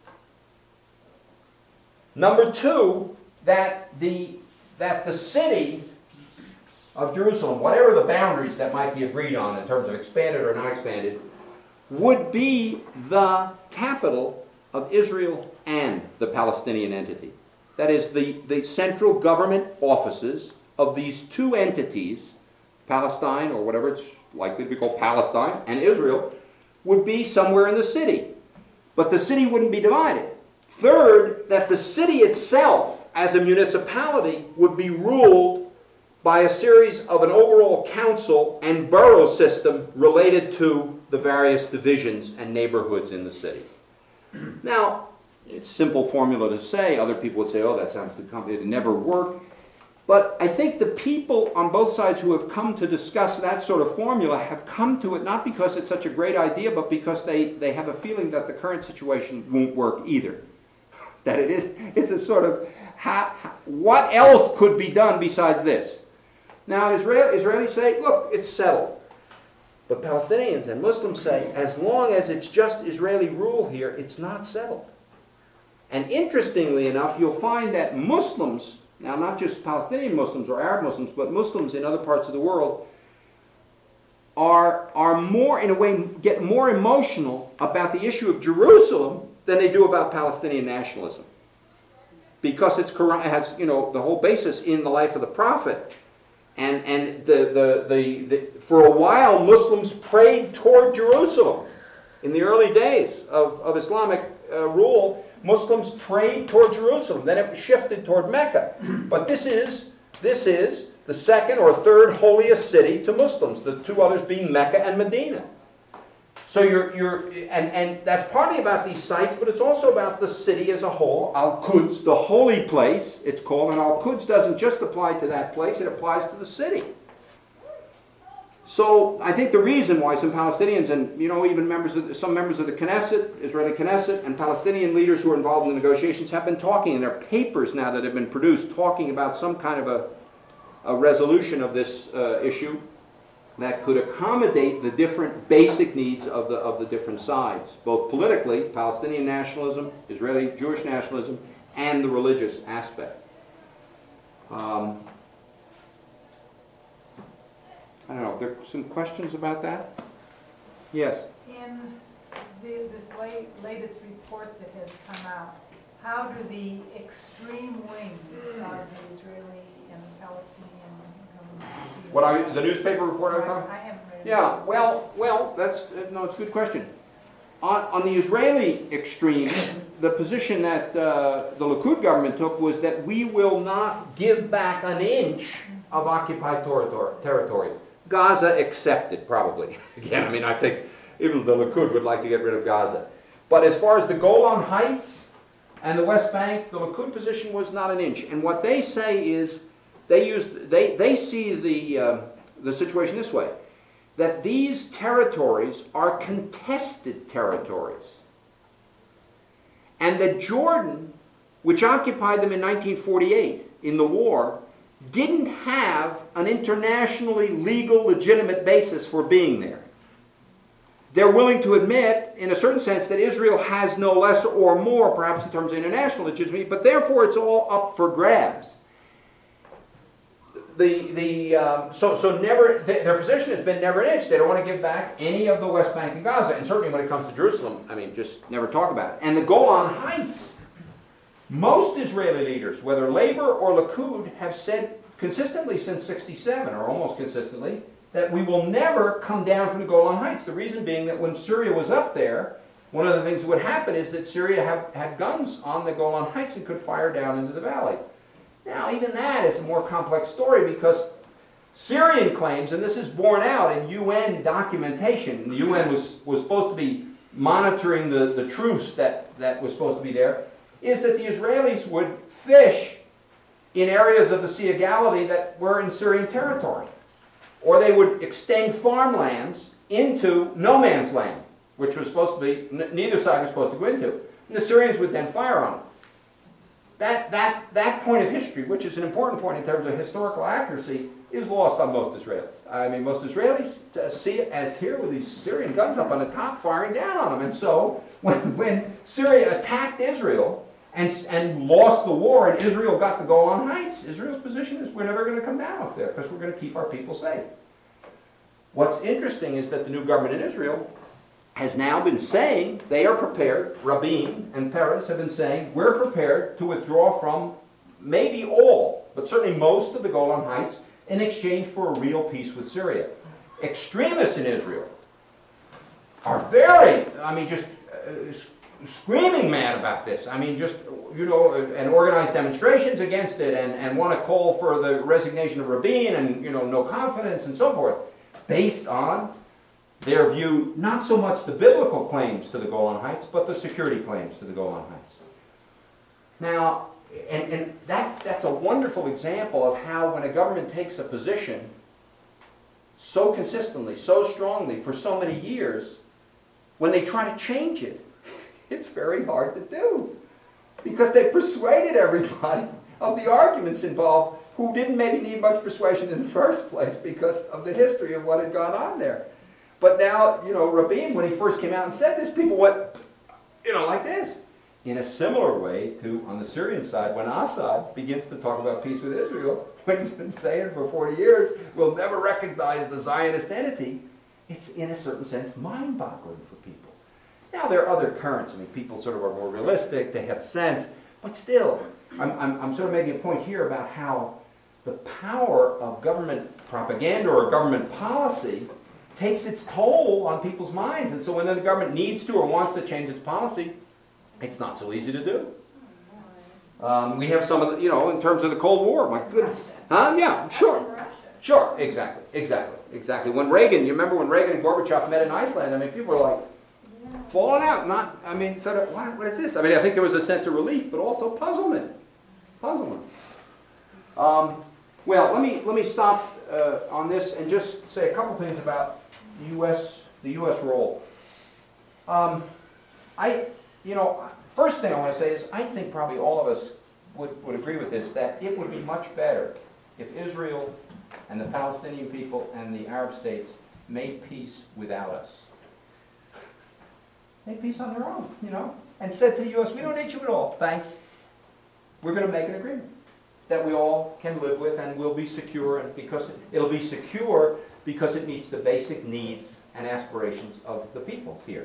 Number two, that the, that the city of Jerusalem, whatever the boundaries that might be agreed on in terms of expanded or not expanded, would be the capital of Israel and the Palestinian entity. That is, the, the central government offices of these two entities, Palestine, or whatever it's likely to be called, Palestine, and Israel, would be somewhere in the city. But the city wouldn't be divided. Third, that the city itself, as a municipality, would be ruled by a series of an overall council and borough system related to the various divisions and neighborhoods in the city. Now, it's a simple formula to say. Other people would say, oh, that sounds too complicated. It never worked. But I think the people on both sides who have come to discuss that sort of formula have come to it not because it's such a great idea, but because they, they have a feeling that the current situation won't work either. That it is, it's a sort of, how, what else could be done besides this? Now, Israel, Israelis say, look, it's settled. But Palestinians and Muslims say, as long as it's just Israeli rule here, it's not settled. And interestingly enough, you'll find that Muslims, now not just Palestinian Muslims or Arab Muslims, but Muslims in other parts of the world, are, are more, in a way, get more emotional about the issue of Jerusalem than they do about Palestinian nationalism. Because it's, it has, you know, the whole basis in the life of the Prophet. And, and the, the, the, the, for a while, Muslims prayed toward Jerusalem. In the early days of, of Islamic uh, rule, Muslims prayed toward Jerusalem. Then it shifted toward Mecca. But this is, this is the second or third holiest city to Muslims, the two others being Mecca and Medina. So you're, you're and, and that's partly about these sites, but it's also about the city as a whole, Al-Quds, the holy place, it's called, and Al-Quds doesn't just apply to that place, it applies to the city. So I think the reason why some Palestinians and, you know, even members of the, some members of the Knesset, Israeli Knesset, and Palestinian leaders who are involved in the negotiations have been talking in their papers now that have been produced, talking about some kind of a, a resolution of this uh, issue that could accommodate the different basic needs of the, of the different sides, both politically, Palestinian nationalism, Israeli Jewish nationalism, and the religious aspect. Um, I don't know, there are some questions about that? Yes? In the, this late, latest report that has come out, how do the extreme wings of the Israeli and Palestinian government? What I, the newspaper report I found? I haven't read it. Yeah, well, well, that's, no, it's a good question. On, on the Israeli extreme, the position that uh, the Likud government took was that we will not give back an inch of occupied territory. territory. Gaza accepted, probably. Again, I mean, I think even the Likud would like to get rid of Gaza. But as far as the Golan Heights and the West Bank, the Likud position was not an inch. And what they say is, they use, they, they see the, uh, the situation this way, that these territories are contested territories. And that Jordan, which occupied them in nineteen forty-eight in the war, didn't have an internationally legal, legitimate basis for being there. They're willing to admit, in a certain sense, that Israel has no less or more, perhaps in terms of international legitimacy, but therefore it's all up for grabs. The, the, um, so, so never, th their position has been never an inch. They don't want to give back any of the West Bank and Gaza, and certainly when it comes to Jerusalem, I mean, just never talk about it. And the Golan Heights, most Israeli leaders, whether Labor or Likud, have said consistently since sixty-seven, or almost consistently, that we will never come down from the Golan Heights. The reason being that when Syria was up there, one of the things that would happen is that Syria have, had guns on the Golan Heights and could fire down into the valley. Now, even that is a more complex story because Syrian claims, and this is borne out in U N documentation, the U N was, was supposed to be monitoring the, the truce that, that was supposed to be there, is that the Israelis would fish in areas of the Sea of Galilee that were in Syrian territory. Or they would extend farmlands into no man's land, which was supposed to be, n neither side was supposed to go into. And the Syrians would then fire on them. that, that, that point of history, which is an important point in terms of historical accuracy, is lost on most Israelis. I mean, most Israelis uh, see it as here with these Syrian guns up on the top firing down on them. And so when, when Syria attacked Israel and, and lost the war and Israel got the Golan Heights, Israel's position is we're never going to come down up there because we're going to keep our people safe. What's interesting is that the new government in Israel has now been saying they are prepared, Rabin and Peres have been saying, we're prepared to withdraw from maybe all, but certainly most of the Golan Heights in exchange for a real peace with Syria. Extremists in Israel are very, I mean, just uh, screaming mad about this. I mean, just, you know, and organize demonstrations against it and, and want to call for the resignation of Rabin and, you know, no confidence and so forth, based on their view, not so much the biblical claims to the Golan Heights, but the security claims to the Golan Heights. Now, and, and that, that's a wonderful example of how when a government takes a position so consistently, so strongly for so many years, when they try to change it, it's very hard to do. Because they persuaded everybody of the arguments involved who didn't maybe need much persuasion in the first place because of the history of what had gone on there. But now, you know, Rabin, when he first came out and said this, people went, you know, like this. In a similar way to, on the Syrian side, when Assad begins to talk about peace with Israel, when he's been saying for forty years, we'll never recognize the Zionist entity, it's in a certain sense mind-boggling for people. Now, there are other currents. I mean, people sort of are more realistic, they have sense, but still, I'm, I'm, I'm sort of making a point here about how the power of government propaganda or government policy takes its toll on people's minds. And so when the government needs to or wants to change its policy, it's not so easy to do. Um, we have some of the, you know, in terms of the Cold War, my goodness. Huh? Yeah, sure. Sure, exactly, exactly, exactly. When Reagan, you remember when Reagan and Gorbachev met in Iceland, I mean, people were like falling out, not, I mean, sort of, what, what is this? I mean, I think there was a sense of relief, but also puzzlement. Puzzlement. Um, well, let me, let me stop uh, on this and just say a couple things about the U S, the U S role. Um, I, you know, first thing I want to say is I think probably all of us would, would agree with this, that it would be much better if Israel and the Palestinian people and the Arab states made peace without us. Made peace on their own, you know, and said to the U S, we don't need you at all, thanks. We're going to make an agreement that we all can live with and will be secure, and because it'll be secure because it meets the basic needs and aspirations of the peoples here.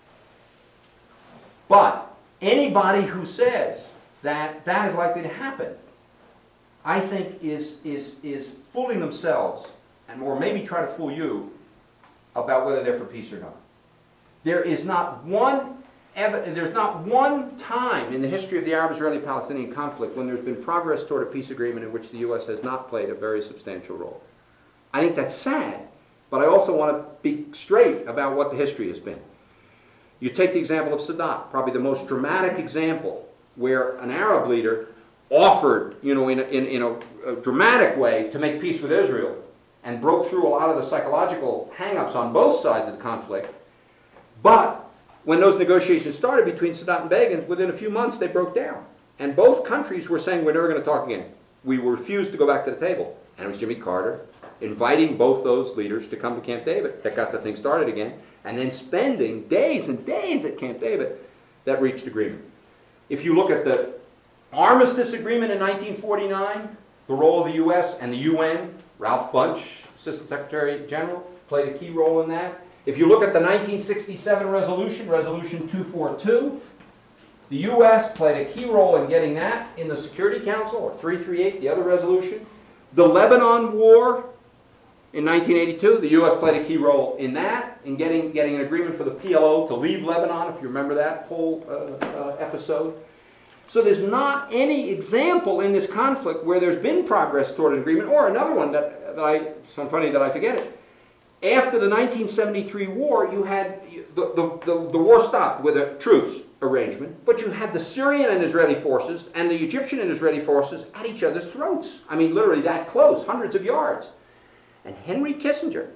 But anybody who says that that is likely to happen, I think is, is, is fooling themselves, and or maybe try to fool you about whether they're for peace or not. There is not one, there's not one time in the history of the Arab-Israeli-Palestinian conflict when there's been progress toward a peace agreement in which the U S has not played a very substantial role. I think that's sad, but I also want to be straight about what the history has been. You take the example of Sadat, probably the most dramatic example where an Arab leader offered, you know, in a, in, in a, a dramatic way to make peace with Israel and broke through a lot of the psychological hang-ups on both sides of the conflict. But when those negotiations started between Sadat and Begin, within a few months they broke down. And both countries were saying, we're never going to talk again. We refused to go back to the table. And it was Jimmy Carter inviting both those leaders to come to Camp David that got the thing started again, and then spending days and days at Camp David that reached agreement. If you look at the Armistice Agreement in nineteen forty-nine, the role of the U S and the U N, Ralph Bunche, Assistant Secretary General, played a key role in that. If you look at the nineteen sixty-seven resolution, Resolution two forty-two, the U S played a key role in getting that in the Security Council, or three thirty-eight, the other resolution. The Lebanon War in nineteen eighty-two, the U S played a key role in that, in getting, getting an agreement for the P L O to leave Lebanon, if you remember that whole uh, uh, episode. So there's not any example in this conflict where there's been progress toward an agreement, or another one that, that I, it's so funny that I forget it. After the nineteen seventy-three war, you had, the, the, the, the war stopped with a truce arrangement, but you had the Syrian and Israeli forces and the Egyptian and Israeli forces at each other's throats. I mean, literally that close, hundreds of yards. And Henry Kissinger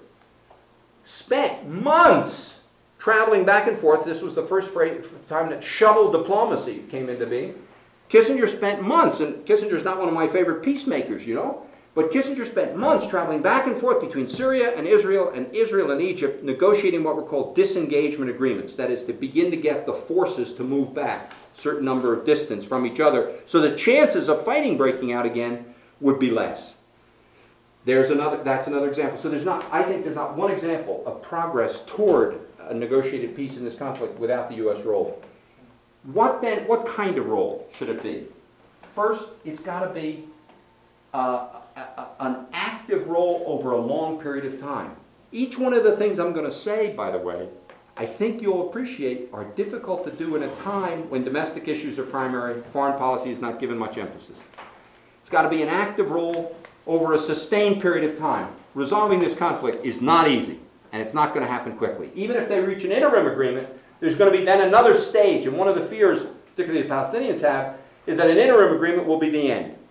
spent months traveling back and forth. This was the first time that shuttle diplomacy came into being. Kissinger spent months, and Kissinger's not one of my favorite peacemakers, you know, but Kissinger spent months traveling back and forth between Syria and Israel and Israel and Egypt, negotiating what were called disengagement agreements. That is, to begin to get the forces to move back a certain number of distance from each other, so the chances of fighting breaking out again would be less. There's another, that's another example. So there's not, I think there's not one example of progress toward a negotiated peace in this conflict without the U S role. What then, what kind of role should it be? First, it's got to be uh, a, a, an active role over a long period of time. Each one of the things I'm going to say, by the way, I think you'll appreciate are difficult to do in a time when domestic issues are primary, foreign policy is not given much emphasis. It's got to be an active role over a sustained period of time. Resolving this conflict is not easy, and it's not going to happen quickly. Even if they reach an interim agreement, there's going to be then another stage, and one of the fears, particularly the Palestinians have, is that an interim agreement will be the end.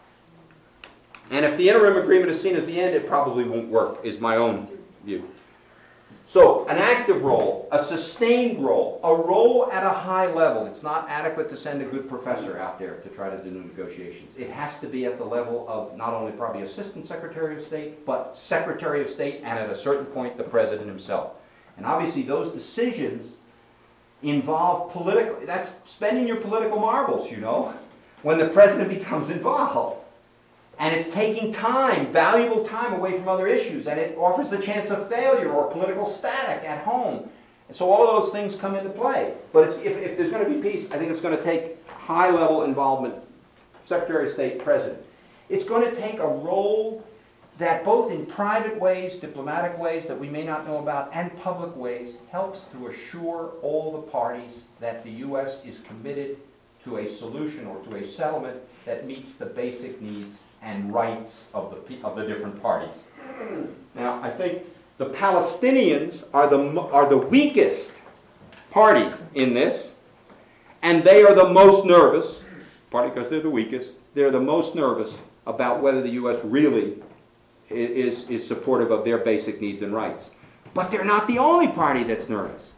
And if the interim agreement is seen as the end, it probably won't work, is my own view. So, an active role, a sustained role, a role at a high level. It's not adequate to send a good professor out there to try to do negotiations. It has to be at the level of not only probably Assistant Secretary of State, but Secretary of State, and at a certain point, the President himself. And obviously, those decisions involve political, that's spending your political marbles, you know, when the President becomes involved. And it's taking time, valuable time away from other issues, and it offers the chance of failure or political static at home. And so all of those things come into play. But it's, if, if there's going to be peace, I think it's going to take high-level involvement, Secretary of State, President. It's going to take a role that both in private ways, diplomatic ways that we may not know about, and public ways, helps to assure all the parties that the U S is committed to a solution or to a settlement that meets the basic needs and rights of the, of the different parties. Now, I think the Palestinians are the, are the weakest party in this, and they are the most nervous, partly because they're the weakest, they're the most nervous about whether the U S really is, is supportive of their basic needs and rights. But they're not the only party that's nervous.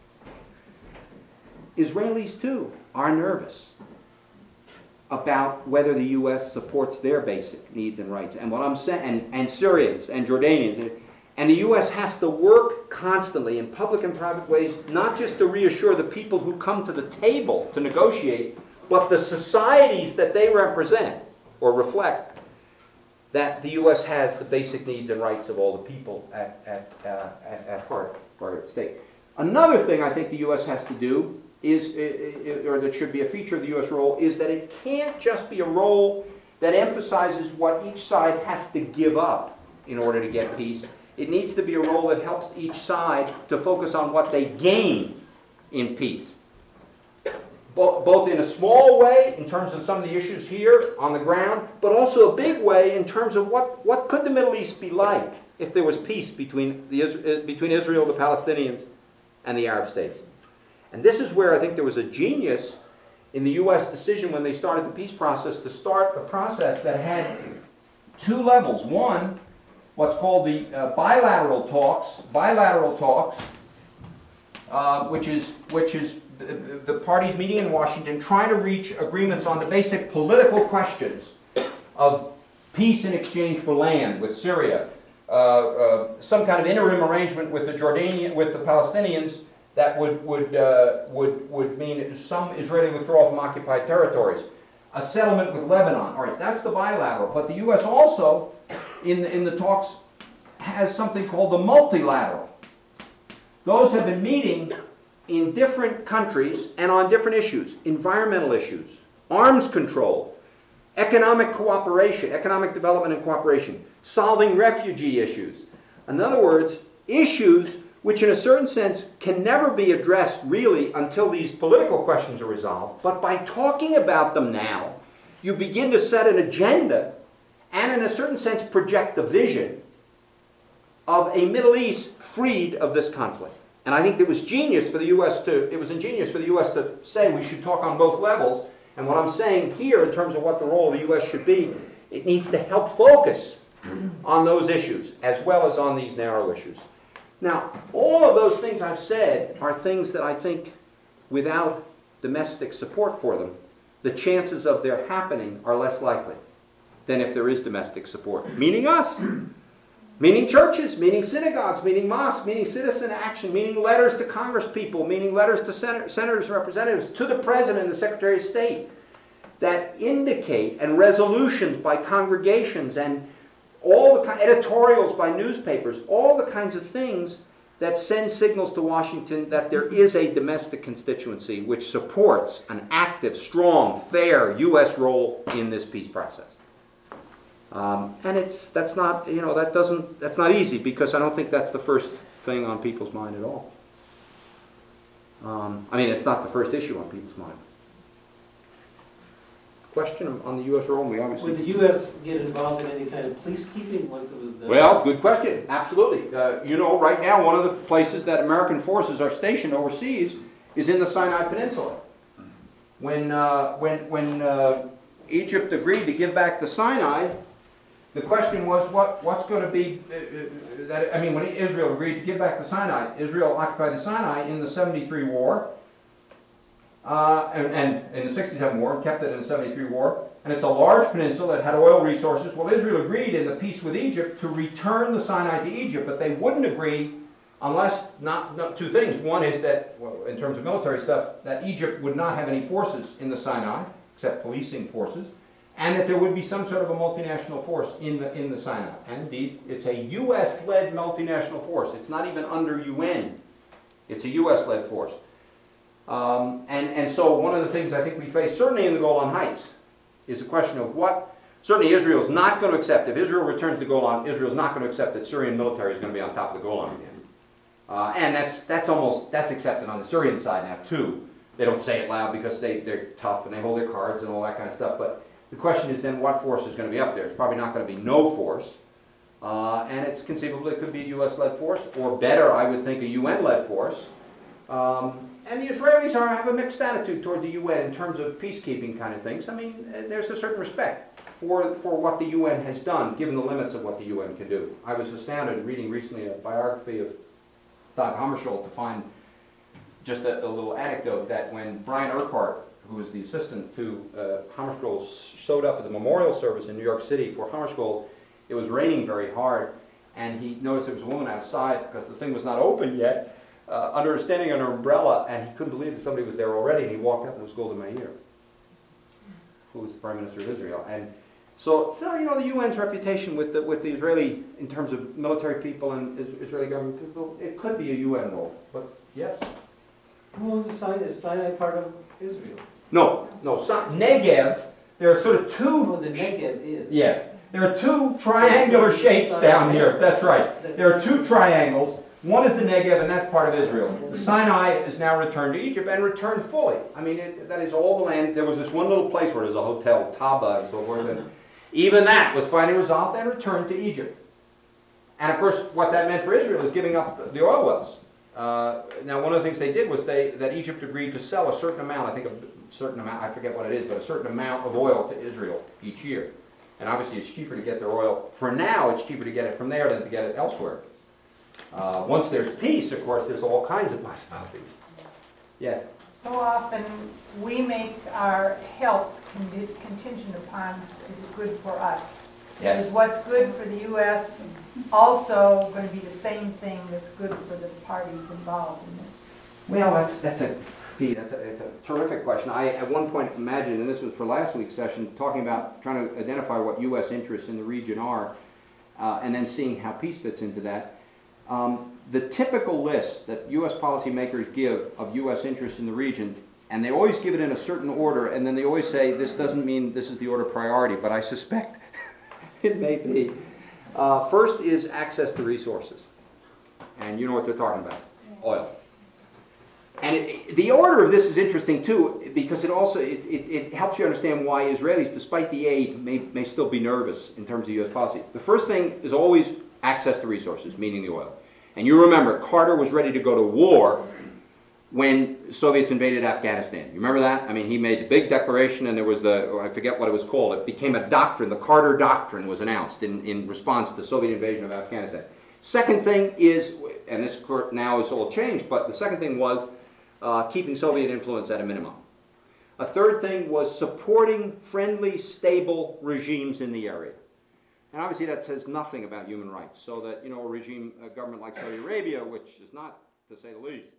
Israelis, too, are nervous about whether the U S supports their basic needs and rights. And what I'm saying, and, and Syrians and Jordanians, and the U S has to work constantly in public and private ways, not just to reassure the people who come to the table to negotiate, but the societies that they represent or reflect, that the U S has the basic needs and rights of all the people at, at, uh, at, at heart or at stake. Another thing I think the U S has to do is, or that should be a feature of the U S role, is that it can't just be a role that emphasizes what each side has to give up in order to get peace. It needs to be a role that helps each side to focus on what they gain in peace. Both in a small way, in terms of some of the issues here on the ground, but also a big way in terms of what, what could the Middle East be like if there was peace between, the, between Israel, the Palestinians, and the Arab states. And this is where I think there was a genius in the U S decision when they started the peace process to start a process that had two levels. One, what's called the uh, bilateral talks, bilateral talks, uh, which is, which is the, the parties meeting in Washington trying to reach agreements on the basic political questions of peace in exchange for land with Syria, uh, uh, some kind of interim arrangement with the Jordanian, with the Palestinians that would would uh, would would mean some Israeli withdrawal from occupied territories, a settlement with Lebanon. All right, that's the bilateral. But the U S also, in in the talks, has something called the multilateral. Those have been meeting in different countries and on different issues: environmental issues, arms control, economic cooperation, economic development and cooperation, solving refugee issues. In other words, issues which in a certain sense can never be addressed really until these political questions are resolved. But by talking about them now, you begin to set an agenda and in a certain sense project the vision of a Middle East freed of this conflict. And I think it was genius for the U S to, it was ingenious for the U S to say we should talk on both levels. And what I'm saying here in terms of what the role of the U S should be, it needs to help focus on those issues as well as on these narrow issues. Now, all of those things I've said are things that I think, without domestic support for them, the chances of their happening are less likely than if there is domestic support. Meaning us. Meaning churches, meaning synagogues, meaning mosques, meaning citizen action, meaning letters to Congress people, meaning letters to sen- senators and representatives, to the President and the Secretary of State, that indicate, and resolutions by congregations, and all the editorials by newspapers, all the kinds of things that send signals to Washington that there is a domestic constituency which supports an active, strong, fair U S role in this peace process. Um, and it's that's not you know that doesn't that's not easy, because I don't think that's the first thing on people's mind at all. Um, I mean, it's not the first issue on people's mind. Question on the U S role? We obviously. Would the U S get involved in any kind of peacekeeping once it was done? Well, good question. Absolutely. Uh, you know, right now, one of the places that American forces are stationed overseas is in the Sinai Peninsula. When uh, when when uh, Egypt agreed to give back the Sinai, the question was, what what's going to be uh, uh, that? I mean, when Israel agreed to give back the Sinai, Israel occupied the Sinai in the seventy-three war. Uh, and, and in the sixty-seven war, kept it in the seventy-three war, and it's a large peninsula that had oil resources. Well, Israel agreed in the peace with Egypt to return the Sinai to Egypt, but they wouldn't agree unless, not, not two things. One is that, well, in terms of military stuff, that Egypt would not have any forces in the Sinai, except policing forces, and that there would be some sort of a multinational force in the, in the Sinai. And indeed, it's a U S-led multinational force. It's not even under U N. It's a U S-led force. Um, and, and so one of the things I think we face, certainly in the Golan Heights, is a question of what, certainly Israel is not going to accept, if Israel returns to Golan, Israel is not going to accept that Syrian military is going to be on top of the Golan again. Uh, and that's, that's almost, that's accepted on the Syrian side now too. They don't say it loud because they, they're tough and they hold their cards and all that kind of stuff. But the question is then, what force is going to be up there? It's probably not going to be no force. Uh, and it's conceivable it could be a U S-led force, or better, I would think, a U N-led force. Um, And the Israelis are, have a mixed attitude toward the U N in terms of peacekeeping kind of things. I mean, there's a certain respect for, for what the U N has done, given the limits of what the U N can do. I was astounded reading recently a biography of Dag Hammarskjöld to find just a, a little anecdote that when Brian Urquhart, who was the assistant to uh, Hammarskjöld, showed up at the memorial service in New York City for Hammarskjöld, it was raining very hard, and he noticed there was a woman outside because the thing was not open yet. Uh, under standing under an umbrella, and he couldn't believe that somebody was there already, and he walked up and it was Golda Meir, who was the Prime Minister of Israel. And so, so you know, the U N's reputation with the, with the Israeli, in terms of military people and Israeli government people, it could be a U N role, but yes? Who owns the Sinai? Is Sinai part of Israel? No, no, so, Negev, there are sort of two... Oh, the Negev is. Yes, there are two triangular shapes down here, that's right. There are two triangles. One is the Negev, and that's part of Israel. The Sinai is now returned to Egypt, and returned fully. I mean, it, that is all the land. There was this one little place where there was a hotel, Taba, and so forth, and even that was finally resolved and returned to Egypt. And of course, what that meant for Israel is giving up the oil wells. Uh, now, one of the things they did was they that Egypt agreed to sell a certain amount, I think a certain amount, I forget what it is, but a certain amount of oil to Israel each year. And obviously, it's cheaper to get their oil. For now, it's cheaper to get it from there than to get it elsewhere. Uh, once there's peace, of course, there's all kinds of possibilities. Yes? So often, we make our help condi- contingent upon, is it good for us? Yes. Is what's good for the U S also going to be the same thing that's good for the parties involved in this? Well, that's that's a Pete, that's a, it's a terrific question. I at one point imagined, and this was for last week's session, talking about trying to identify what U S interests in the region are, uh, and then seeing how peace fits into that. Um, the typical list that U S policymakers give of U S interests in the region, and they always give it in a certain order, and then they always say, this doesn't mean this is the order of priority, but I suspect it may be. Uh, first is access to resources. And you know what they're talking about, oil. And it, the order of this is interesting too, because it also it, it, it helps you understand why Israelis, despite the aid, may, may still be nervous in terms of U S policy. The first thing is always access to resources, meaning the oil. And you remember, Carter was ready to go to war when Soviets invaded Afghanistan. You remember that? I mean, he made the big declaration, and there was the, I forget what it was called, it became a doctrine. The Carter Doctrine was announced in, in response to the Soviet invasion of Afghanistan. Second thing is, and this now is all changed, but the second thing was uh, keeping Soviet influence at a minimum. A third thing was supporting friendly, stable regimes in the area. And obviously that says nothing about human rights, so that, you know, a regime, a government like Saudi Arabia, which is not, to say the least,